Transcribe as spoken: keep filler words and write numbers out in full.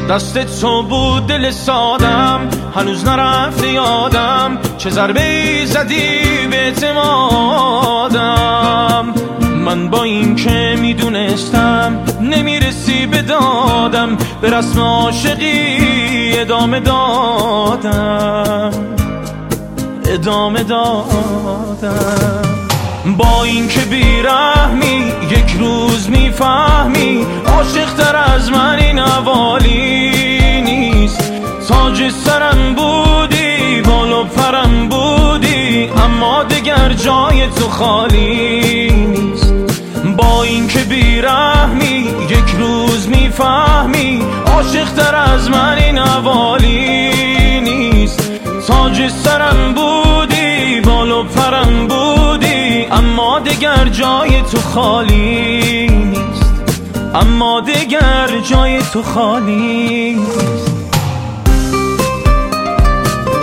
دست تو بود دل سادم، هنوز نرفته یادم چه ضربه‌ای زدی به اعتمادم. من با این که میدونستم نمیرسی به دادم، به رسم عاشقی ادامه دادم ادامه دادم. با این که بیرحمی یک روز میفهمی عاشق تر از من این حوالی نیست. تاج سرم بودی بال و پرم بودی، اما دگر جای تو خالی نیست. با این که بیرحمی یک روز میفهمی عاشق تر از من این حوالی نیست. تاج سرم بودی بال و پرم بودی، اما دگر جای تو خالی نیست. اما دگر جای تو خالی نیست.